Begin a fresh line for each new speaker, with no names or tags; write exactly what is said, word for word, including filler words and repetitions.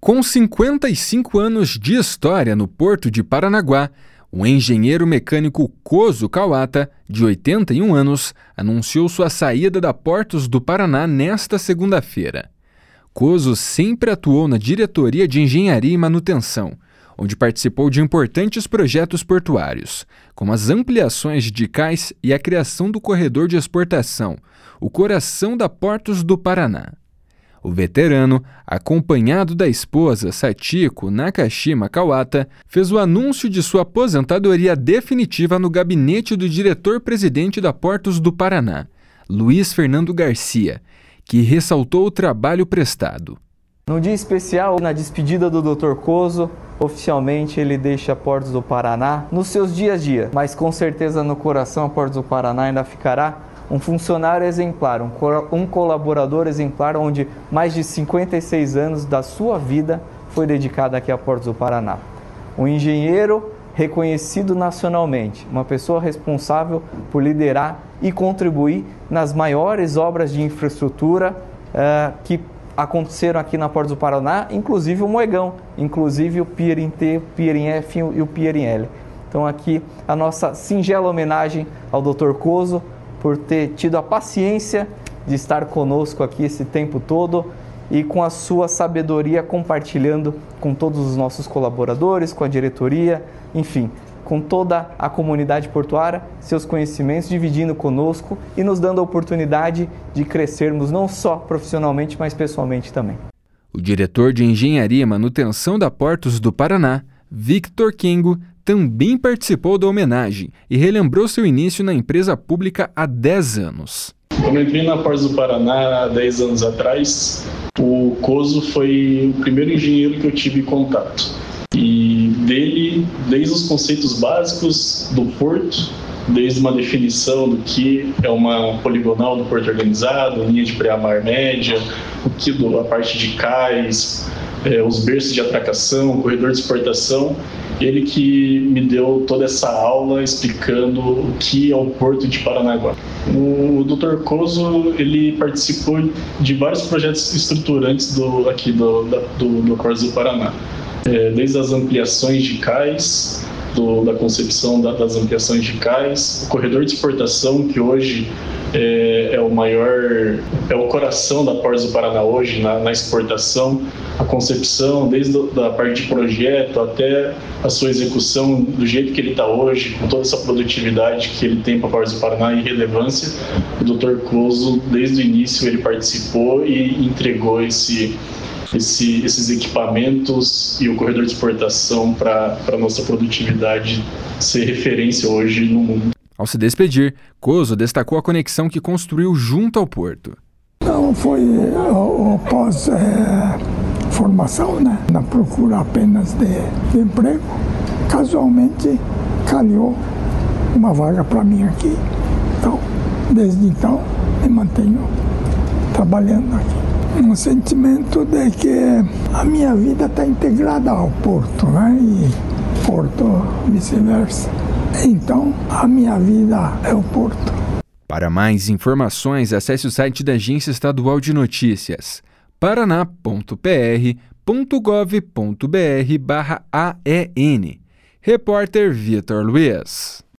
Com cinquenta e cinco anos de história no Porto de Paranaguá, o engenheiro mecânico Kozo Kawata, de oitenta e um anos, anunciou sua saída da Portos do Paraná nesta segunda-feira. Kozo sempre atuou na diretoria de engenharia e manutenção, onde participou de importantes projetos portuários, como as ampliações de cais e a criação do corredor de exportação, o coração da Portos do Paraná. O veterano, acompanhado da esposa Sachiko Nakashima Kawata, fez o anúncio de sua aposentadoria definitiva no gabinete do diretor-presidente da Portos do Paraná, Luiz Fernando Garcia, que ressaltou o trabalho prestado.
Num dia especial, na despedida do doutor Kozo, oficialmente ele deixa a Portos do Paraná nos seus dias a dia, mas com certeza no coração a Portos do Paraná ainda ficará um funcionário exemplar, um, um colaborador exemplar, onde mais de cinquenta e seis anos da sua vida foi dedicado aqui a Portos do Paraná. Um engenheiro reconhecido nacionalmente, uma pessoa responsável por liderar e contribuir nas maiores obras de infraestrutura uh, que aconteceram aqui na Portos do Paraná, inclusive o Moegão, inclusive o Pier em T, o Pier em F e o Pier em L. Então aqui a nossa singela homenagem ao doutor Kozo, por ter tido a paciência de estar conosco aqui esse tempo todo e com a sua sabedoria compartilhando com todos os nossos colaboradores, com a diretoria, enfim, com toda a comunidade portuária, seus conhecimentos, dividindo conosco e nos dando a oportunidade de crescermos não só profissionalmente, mas pessoalmente também.
O diretor de Engenharia e Manutenção da Portos do Paraná, Victor Kengo, também participou da homenagem e relembrou seu início na empresa pública há dez anos.
Quando eu entrei na Portos do Paraná há dez anos atrás, o Kozo foi o primeiro engenheiro que eu tive contato. E dele, desde os conceitos básicos do porto, desde uma definição do que é uma poligonal do porto organizado, linha de pré-mar média, o que do, a parte de cais, é, os berços de atracação, corredor de exportação, ele que me deu toda essa aula explicando o que é o Porto de Paranaguá. O doutor Kozo, ele participou de vários projetos estruturantes do, aqui do, da, do, do Porto do Paraná, é, desde as ampliações de cais, do, da concepção da, das ampliações de cais, o corredor de exportação, que hoje é, é o maior, é o coração da Portos do Paraná hoje na, na exportação, a concepção, desde a parte de projeto até a sua execução do jeito que ele está hoje, com toda essa produtividade que ele tem para a Portos do Paraná e relevância, o doutor Kozo, desde o início, ele participou e entregou esse, esse, esses equipamentos e o corredor de exportação para a nossa produtividade ser referência hoje no mundo.
Ao se despedir, Kozo destacou a conexão que construiu junto ao porto.
Não foi o, o pós é, formação, né? Na procura apenas de, de emprego. Casualmente calhou uma vaga para mim aqui. Então, desde então, me mantenho trabalhando aqui. Um sentimento de que a minha vida está integrada ao porto, né? E porto vice-versa. Então, a minha vida é o porto.
Para mais informações, acesse o site da Agência Estadual de Notícias, paraná ponto p r ponto gov ponto b r barra A E N. Repórter Vitor Luiz.